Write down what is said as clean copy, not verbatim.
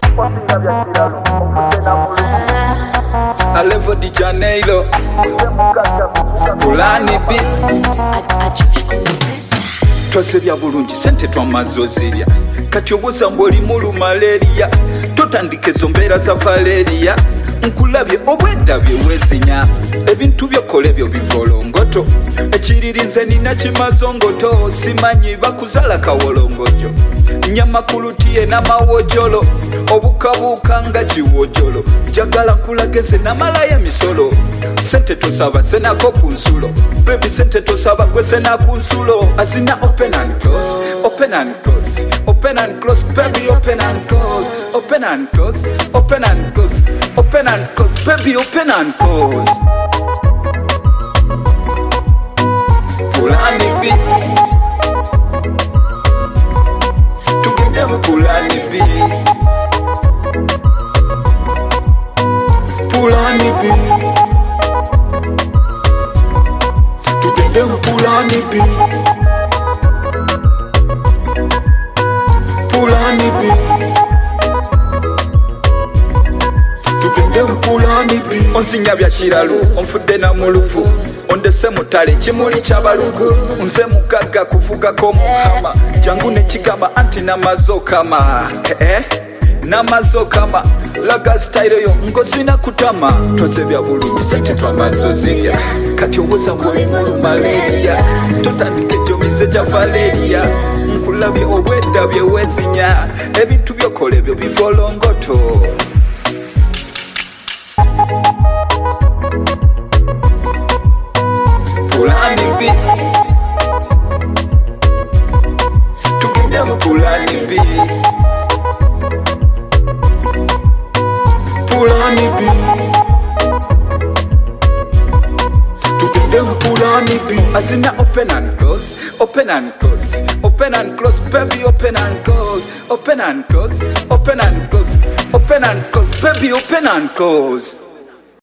Alevo di Janeiro Pulani B Twasebya bulungi sente twamaze ozirya kati obuuza mbw'oli mulu malaria totandika ezo mbeera za valeria nkulabye obwedda bye weezinya ebintu byokola ebyo bivolongoto ekiririnze nina kimazongoto simanyi bakuzala kawolongojo nyama kulutiye n'amawojolo obukabuuka nga kiwojolo njagala nkulageze namalayo emisolo sente tosaba senako ku nsulo bebi sente tosaba gwe sena ku nsulo azina open and close open and close open and close baby open and close open and close open and close open and close baby open and close Pulani B tugende mu Pulani B Pulani B tugende mu Pulani B Pulani B tugende mu Pulani B onsinya bya kiralu onfudde na mulufu ondese mutale kimuli kyabalugu nze mugagga kuvugako muhama jangu nekigamba anti namazokama namazokama laga style yo ngozina kutama twasebya bulungi sente twamazozirya kati obuuza mbw'oli mulu malaria totandika ejomize gya valeria nkulabye obwedda bye weezinya ebintu byokola ebyo bivolongoto Pulani B tugende mu Pulani B Pulani B tugende mu Pulani B azina open and close open and close open and close baby open and close open and close open and close open and close baby open and close